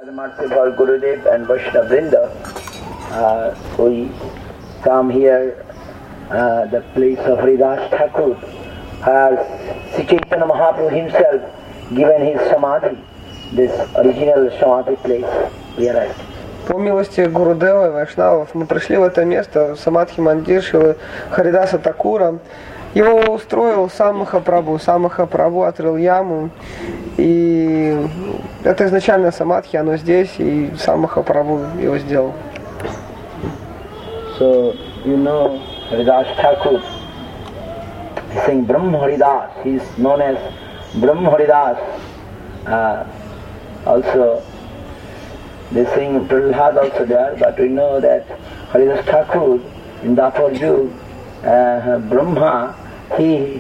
Merciful Gurudev and Vaishnava Vrinda, we come here, the place of Haridas Thakur, has Sri Chaitanya Mahaprabhu himself given his samadhi, this original samadhi place we are at. По милости Гурудева и Вайшнавов мы пришли в это место, Самадхи Мандир Шрилы Харидаса Такура. Его устроил сам Махапрабху. Сам Махапрабху отрыл яму. И это изначально Самадхи, оно здесь, и сам Махапрабху его сделал. So, you know, Haridas Thakur, he's saying Brahma Haridas, he is known as Brahma Haridas. Also, they sing Prahlad also there, but we know that Haridas Thakur in Dapur Yug, Brahma, he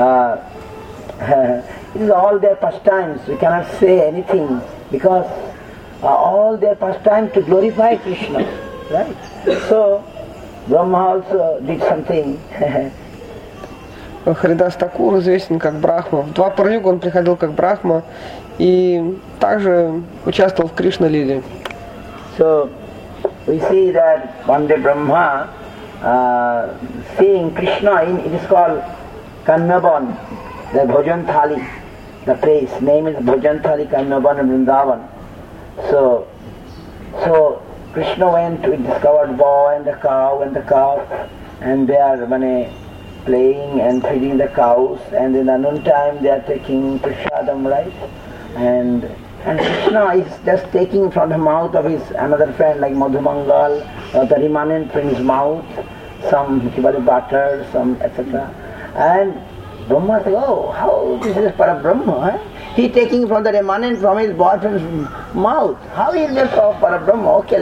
it is all their pastimes. We cannot say anything because all their pastimes to glorify Krishna, right? So Brahma also did something. Харидас Такур известен как Брахма. В Двапар-югу он приходил как Брахма и также участвовал в Кришна-лиле. So we see that one day Brahma seeing Krishna in, it is called Kanyaban, the Bhojan Thali. The place name is Bhojan Thali Kanyaban in Vrindavan. So Krishna went to discovered boy and the cow and the calf, and they are playing and feeding the cows, and in the noon time they are taking prasadam, right? And Krishna is just taking from the mouth of his another friend like Madhumangal, the remanent from his mouth, some kibali butter, some etc. And Brahma said, oh, how this is Parabrahma, eh? He taking from the remanent from his boyfriend's mouth. How is this of Parabrahma? Okay,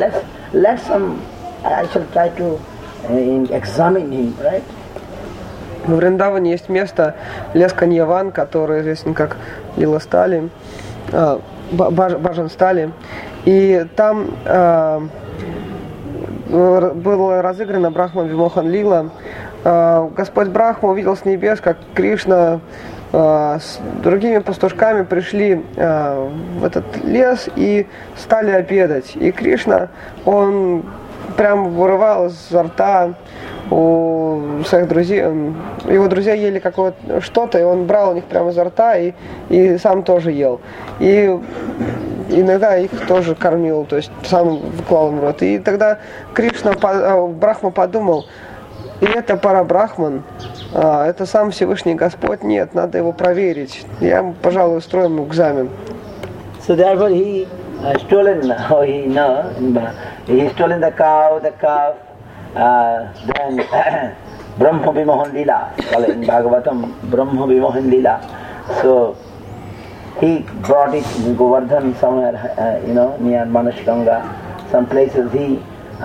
I shall try to examine him, right? В Вриндаване есть место лес Каньяван, который известен как Лила Стали, Баджан Стали. И там было разыграно Брахма Вимохан Лила. Господь Брахма увидел с небес, как Кришна с другими пастушками пришли в этот лес и стали обедать. И Кришна, он прям вырывал изо рта у своих друзей, его друзья ели какое-то что-то, и он брал у них прямо изо рта и сам тоже ел. И иногда их тоже кормил, то есть сам клал им в рот. И тогда Брахма подумал, и это Парабрахман, это сам Всевышний Господь, нет, надо его проверить. Я, пожалуй, устрою ему экзамен. So therefore he stolen the cow, the calf, then Brahma Vimohan Lila, called in Bhagavatam, Brahma Vimohan Lila. So he brought it in Govardhan somewhere, near Manashganga, some places he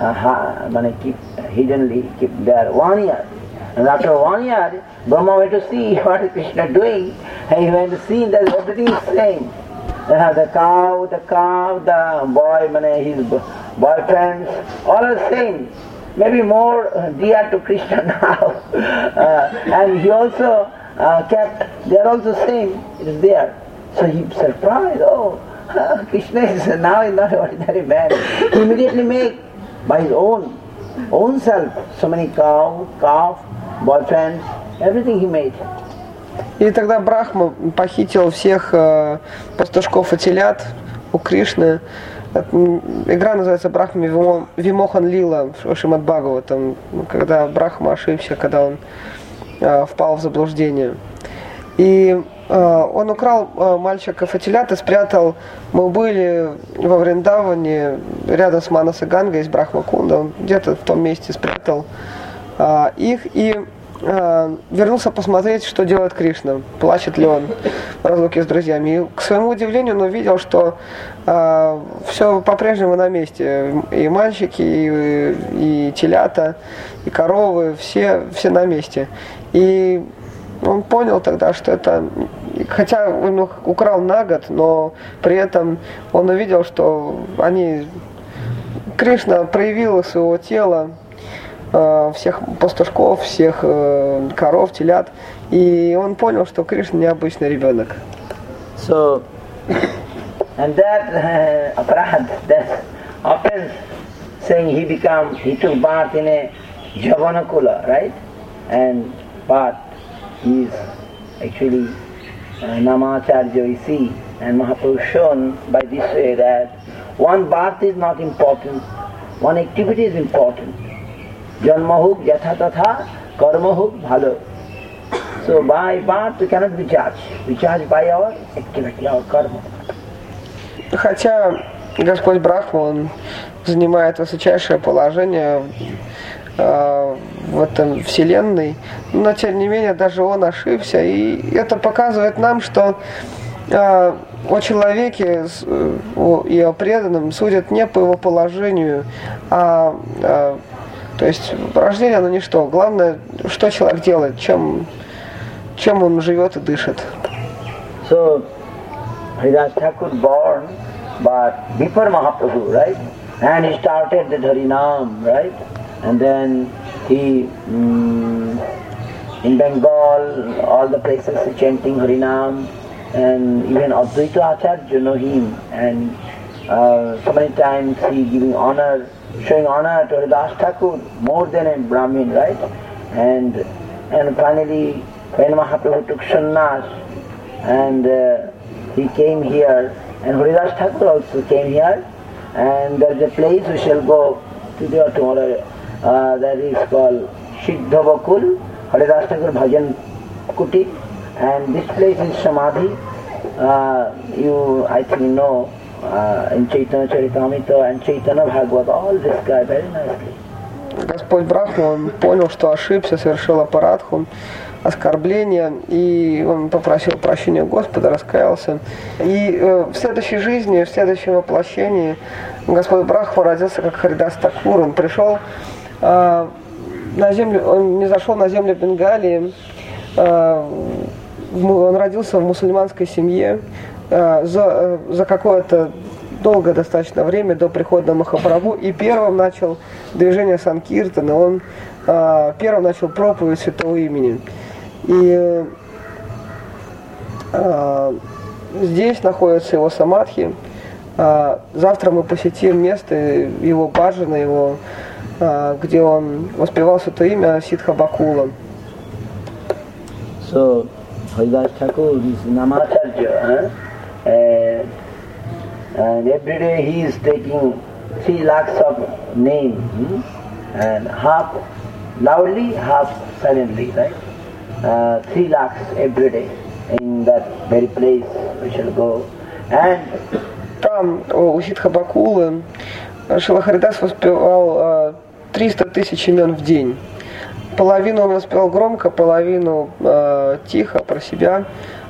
hiddenly keep there 1 year. And after 1 year, Brahma went to see what is Krishna doing, and he went to see that everything is same. The cow, the boy, his boyfriends, all are same. Maybe more dear to Krishna now. And he also kept, they are also same, it is there. So he surprised, Krishna is now not an ordinary man. He immediately make by his own self so many cow, calf, boyfriends, everything he made. И тогда Брахма похитил всех пастушков и телят у Кришны. Игра называется Брахма Вимохан Лила в Шримад Бхагаватам, когда Брахма ошибся, когда он впал в заблуждение. И он украл мальчиков и телят и спрятал. Мы были во Вриндаване, рядом с Манаса Ганга есть Брахма Кунда, он где-то в том месте спрятал их и вернулся посмотреть, что делает Кришна, плачет ли он в разлуке с друзьями. И, к своему удивлению, он увидел, что все по-прежнему на месте. И мальчики, и телята, и коровы, все на месте. И он понял тогда, что это, хотя он их украл на год, но при этом он увидел, что Кришна проявил своего тела, всех пастушков, всех коров, телят, и он понял, что Кришна необычный ребенок. So And that Aparad, that often saying he took birth in a Javanakula, right? But he is actually Namacharya, we see, and Mahaprabhu shown by this way that one birth is not important, one activity is important. Janma huk yatha tatha, karma huk bhalo. So by birth we cannot be judged. We judge by our activity, our karma. Хотя Господь Брахма, Он занимает высочайшее положение в этом Вселенной, но тем не менее даже Он ошибся, и это показывает нам, что о человеке и о преданном судят не по его положению, то есть рождение оно ничто. Главное, что человек делает, чем он живет и дышит. So, Haridas Thakur born, but before Mahaprabhu, right? And he started the Harinam, right? And then he, in Bengal, all the places chanting Harinam, and even Advaita Acharya know him, and so many times he giving honor, showing honor to Haridas Thakur more than a Brahmin, right? And finally, when Mahaprabhu took sannyas, and he came here, and Haridas Thakur also came here, and there is a place we shall go today or tomorrow, that is called Siddha Bakul, Haridas Thakur Bhajan Kuti, and this place is Samadhi. You, I think, know, in Chaitanya Charitamrita and Chaitanya Bhagavad, all described very nicely. Господь Брахма, он понял, что ошибся, совершил аппаратху, оскорбление, и он попросил прощения Господа, раскаялся. И в следующей жизни, в следующем воплощении Господь Брахма родился как Харидас Такур. Он пришел на землю, он не зашел на землю Бенгалии, он родился в мусульманской семье за какое-то долгое достаточно время до прихода Махапрабху, и первым начал движение Санкиртана, он первым начал проповедь святого имени. И здесь находится его самадхи. Завтра мы посетим место его баджана, его, где он воспевал святое имя Сидха Бакула. So, Haridas Thakur is Namacharya, and every day he is taking 3 lakhs of name, and half loudly, half silently, right? 3 lakhs every day in that very place we shall go. And там, у Сидха Бакулы, Шрила Харидас воспевал 300 тысяч имен в день. Половину он воспевал громко, половину тихо, про себя.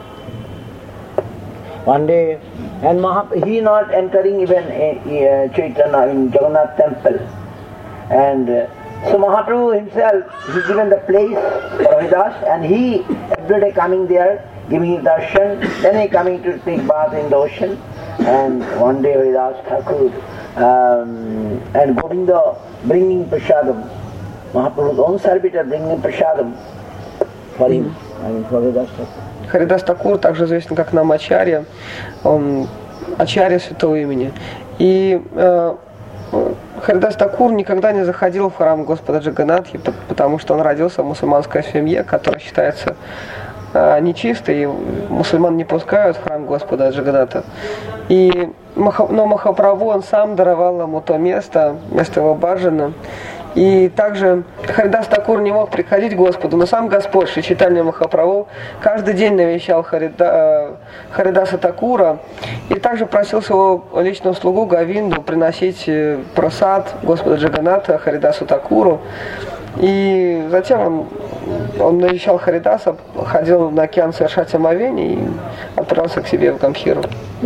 One day, and he not entering even Chaitanya in Jagannath temple. And so Mahaprabhu himself, he given the place for Haridas, and he every day coming there, giving his darshan, then he coming to take bath in the ocean. And one day Haridas Thakur and Govinda bringing prasadam, Mahaprabhu's own servitor bringing prasadam for him, for Haridas Thakur. Харидас Такур также известен как Намачарья, он ачарья святого имени. И Харидас Такур никогда не заходил в храм Господа Джаганатхи, потому что он родился в мусульманской семье, которая считается нечистой, и мусульман не пускают в храм Господа Джаганатха. Но Махапрабху, он сам даровал ему то место его баджана. И также Харидас Такур не мог приходить к Господу, но сам Господь, Шри Чайтанья Махапрабху, каждый день навещал Харидаса Такура и также просил своего личного слугу Говинду приносить прасад Господа Джаганатха Харидасу Такуру. И затем он навещал Харидаса, ходил на океан совершать омовение и отправился к себе в Гамхиру.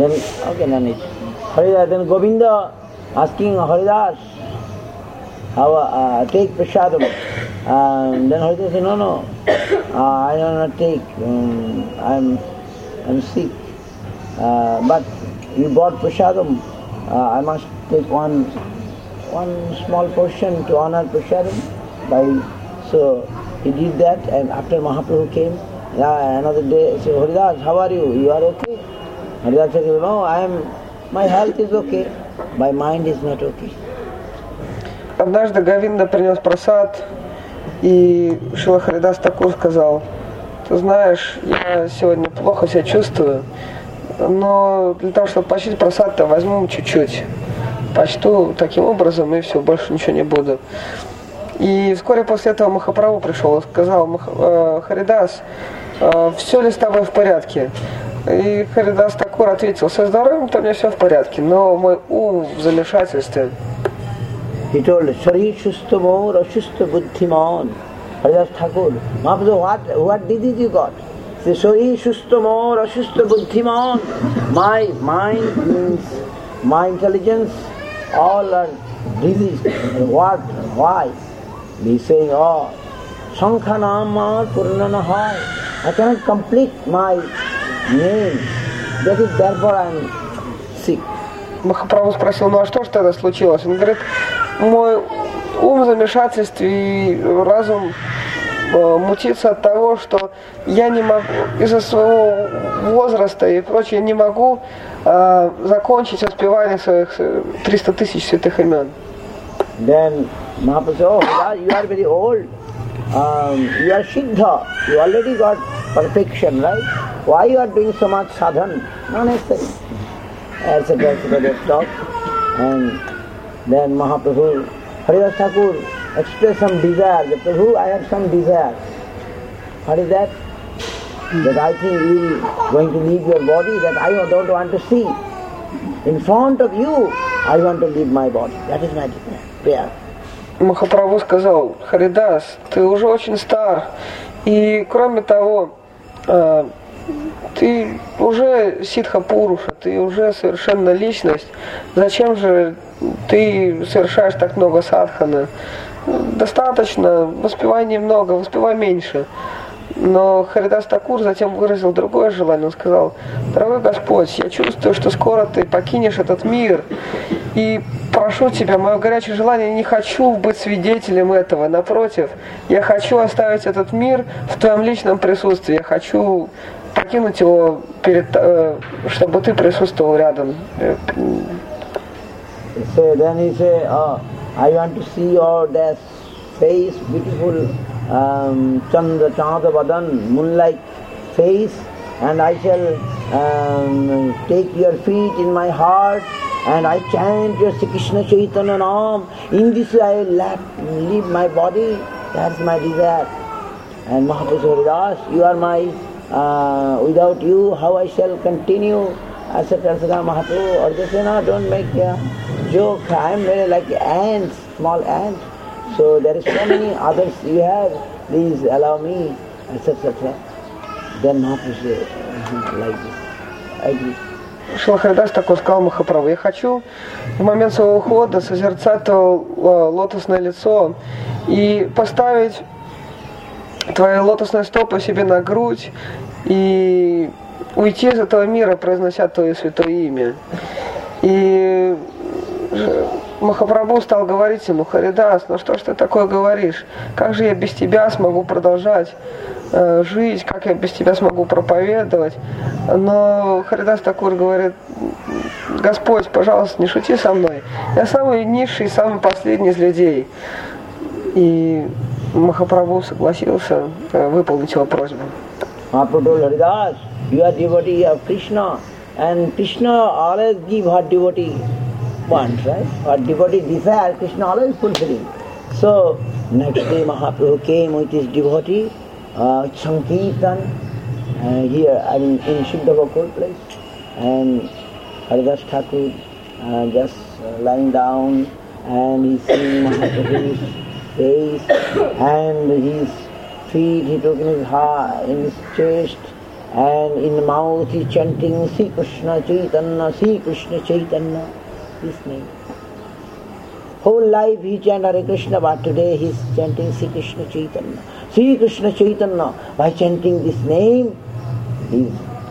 Then Govinda asking Haridas, take prasadam. Then Haridas said, no, I will not take. I'm sick. But you brought prasadam. I must take one small portion to honor prasadam. So he did that, and after Mahaprabhu came, another day, he said, Haridas, how are you? You are okay? Haridas said, no, I am my health is okay, my mind is not okay. Однажды Говинда принес прасад, и Шрила Харидас Такур сказал: ты знаешь, я сегодня плохо себя чувствую, но для того, чтобы почтить прасад-то, возьму чуть-чуть. Почту таким образом, и все, больше ничего не буду. И вскоре после этого Махапрабху пришел и сказал: Харидас, все ли с тобой в порядке? И Харидас Такур ответил: со здоровьем-то у меня все в порядке, но мой ум в замешательстве. He told, Shari Shusta Mor Ashusta Buddhiman. Haridas Thakur, Mahaprabhu, what disease you got? He said, Shari Shusta Mor Ashusta Buddhiman. My mind means my intelligence, all are diseased. What? Why? He is saying, oh, Shankhanamar Purnanahai. I cannot complete my name. That is therefore I am sick. Махапрабху спросил: ну а что ж тогда случилось? Он говорит: мой ум в замешательстве и разум мутится от того, что я не могу, из-за своего возраста и прочее, не могу закончить воспевание своих 300 тысяч святых имен. Then Mahaprabhu said, oh, you are very old, you are Siddha, you already got perfection, right? Why you are doing so much sadhana? No necessary. Etc. talk. And then Mahaprabhu, Haridas Thakur expressed some desire. That Prabhu, I have some desire. What is that? That I think you are going to leave your body, that I don't want to see. In front of you, I want to leave my body. That is my prayer. Махапрабху сказал: Харидас, ты уже очень стар, и кроме того, ты уже ситха пуруша, ты уже совершенная личность. Зачем же ты совершаешь так много садханы? Достаточно, воспевай немного, воспевай меньше. Но Харидас Такур затем выразил другое желание. Он сказал: дорогой Господь, я чувствую, что скоро ты покинешь этот мир. И прошу тебя, мое горячее желание, я не хочу быть свидетелем этого. Напротив, я хочу оставить этот мир в твоем личном присутствии. Я хочу покинуть его, чтобы ты присутствовал рядом. So then he said, oh, I want to see your that face, beautiful Chandra Vadan, moonlight face, and I shall take your feet in my heart, and I chant your Sri Krishna Chaitanya Naam. In this way I leave my body. That's my desire. And Mahaprabhu Haridas, you are my, without you, how I shall continue? Etc. etc. Mahaprabhu, or they say, no, don't make a joke. I am very like ants, small ants. So there is so many others you have. Please allow me, etc. etc. Then Mahaprabhu say, like this. I agree. Шрила Харидас такой сказал Махапрабху: я хочу в момент своего ухода созерцать твое лотосное лицо и поставить твои лотосные стопы себе на грудь и уйти из этого мира, произнося твое святое имя. И Махапрабху стал говорить ему: Харидас, ну что ж ты такое говоришь? Как же я без тебя смогу продолжать жить? Как я без тебя смогу проповедовать? Но Харидас Такур говорит: Господь, пожалуйста, не шути со мной. Я самый низший, самый последний из людей. И Махапрабху согласился выполнить его просьбу. Mahaprabhu Haridas, you are devotee of Krishna, and Krishna always give what devotee wants, right? What devotee desire, Krishna always fulfilling. So next day Mahaprabhu came with his devotee, Sankirtan, here, I mean in Siddha Gokul place, and Haridas Thakur just lying down, and he seeing Mahaprabhu's face, and his feet he took in his heart, in his chest, and in the mouth he chanting Sri Krishna Chaitanya, Sri Krishna Chaitanya, his name. Whole life he chanted Hare Krishna, but today he is chanting Sri Krishna Chaitanya. Sri Krishna Chaitanya, by chanting this name, his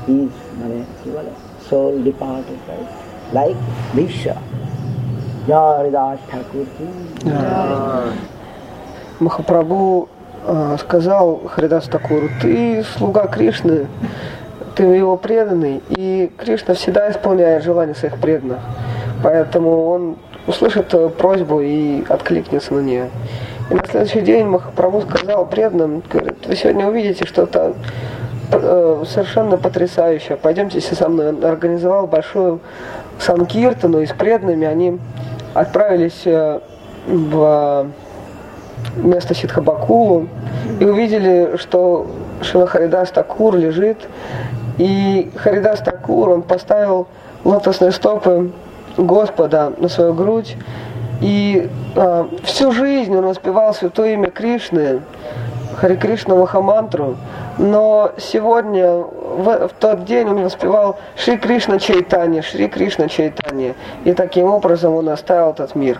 soul departed, right? Like Bhisha. Jai Haridas Thakur ki. Махапрабху сказал Харидасу Такуру: ты слуга Кришны, ты его преданный, и Кришна всегда исполняет желания своих преданных. Поэтому он услышит твою просьбу и откликнется на нее. И на следующий день Махапрабху сказал преданным, говорит, вы сегодня увидите что-то совершенно потрясающее. Пойдемте все со мной. Он организовал большую санкиртану, и с преданными они отправились в место Сиддхабакулу и увидели, что Шрила Харидас Такур лежит. И Харидас Такур, он поставил лотосные стопы Господа на свою грудь. И всю жизнь он воспевал святое имя Кришны, Хари Кришна Махамантру, но сегодня, в тот день он воспевал Шри Кришна Чайтанья, Шри Кришна Чайтанья, и таким образом он оставил этот мир.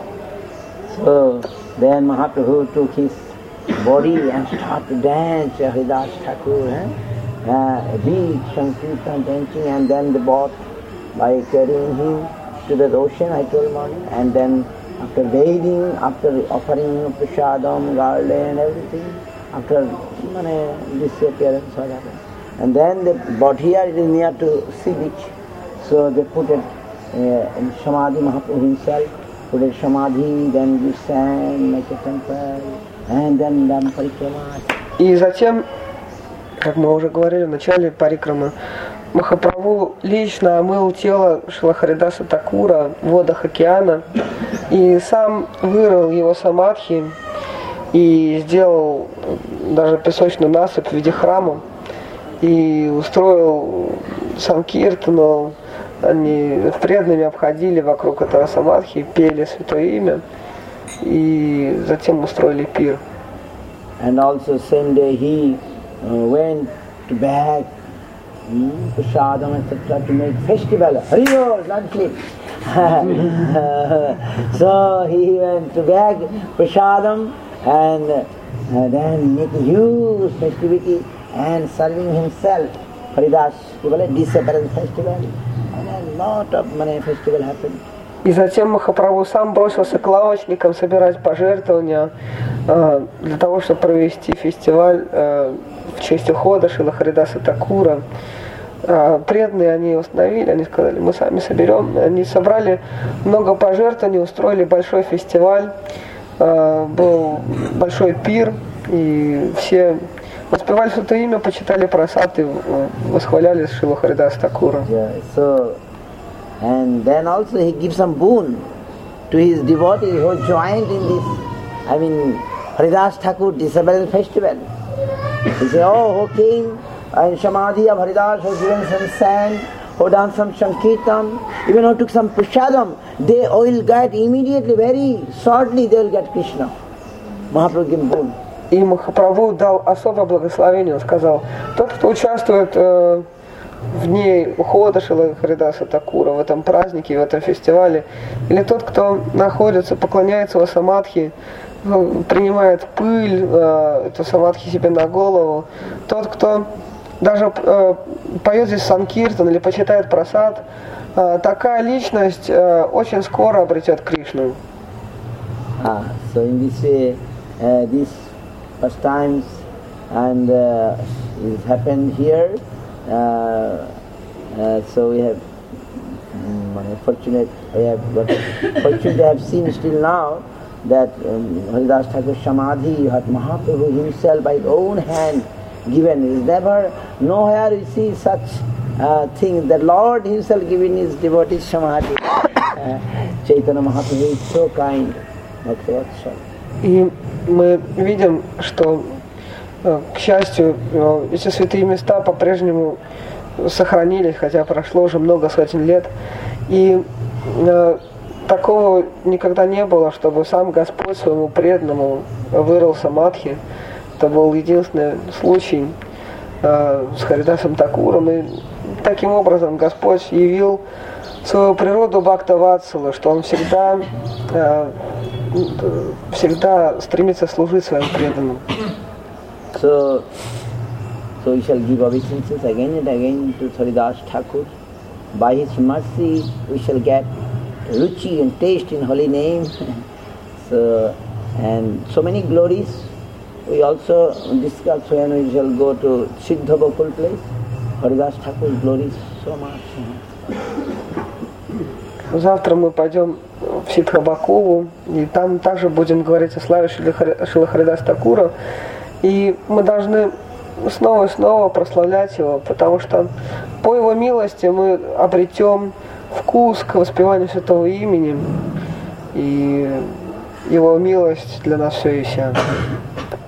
So then Mahaprabhu took his body and started to dance, Haridas Thakur, big Sankirtan dancing, and then they bought by carrying him to the ocean, I told morning, and then after bathing, after offering prasadam, garland, everything, after disappearance, what happened. And then they brought here, it is near to sea beach, so they put it in Samadhi, Mahaprabhu himself, put it Samadhi, then we sang, make a temple, and then done parikrama. И затем, как мы уже говорили в начале парикрамы, Махапрабху лично омыл тело Шрила Харидаса Такура в водах океана и сам вырыл его самадхи и сделал даже песочную насыпь в виде храма и устроил санкиртану. Они преданными обходили вокруг этого самадхи, пели святое имя и затем устроили пир. And also same day he went to beg prasadam, etc. to make festival. Haribo, not sleep. So he went to beg prasadam and then make a huge festivity and serving himself. Haridas, disappearance festival. And a lot of festival happened. И затем Махапрабху сам бросился к лавочникам собирать пожертвования для того, чтобы провести фестиваль в честь ухода Шрила Харидаса Такура. Преданные они установили, они сказали, мы сами соберем. Они собрали много пожертвований, устроили большой фестиваль, был большой пир, и все воспевали святое имя, почитали прасад и восхваляли Шрилу Харидаса Такура. And then also he gives some boon to his devotees who joined in this, Haridas Thakur disappearance festival. He said, who came in Samadhi of Haridas, who given some sand, who done some Sankirtan, even who took some prasadam, they will get immediately, very shortly they will get Krishna. Mahaprabhu gave boon. И Махапрабху дал особое благословение, он сказал, тот, кто участвует в дне ухода Шрилы Харидаса Такура, в этом празднике, в этом фестивале, или тот, кто находится, поклоняется его самадхи, принимает пыль, эту самадхи себе на голову, тот, кто даже поет здесь санкиртан или почитает прасад, такая личность очень скоро обретет Кришну. So in this way, these first times and it happened here. So we have fortunate to have seen still now that Haridas Thakur Samadhi had Mahaprabhu himself by his own hand given. It is never, nowhere we see such thing that Lord himself giving his devotees Samadhi. Chaitanya Mahaprabhu is so kind. That's what's all. И мы видим, что, к счастью, эти святые места по-прежнему сохранились, хотя прошло уже много сотен лет. И такого никогда не было, чтобы сам Господь своему преданному вырыл самадхи. Это был единственный случай с Харидасом Такуром. И таким образом Господь явил свою природу Бхакта-ватсала, что Он всегда стремится служить своим преданным. So we shall give obeisances again and again to Haridas Thakur. By his mercy we shall get ruchi and taste in holy name. And so many glories. We also discuss when we shall go to Siddha Gokul place. Haridas Thakur glories so much. Завтра мы пойдем в Сиддхабакову, и там также будем говорить о славе Шрила Харидаса Такура. И мы должны снова и снова прославлять его, потому что по его милости мы обретем вкус к воспеванию святого имени, и его милость для нас все и вся.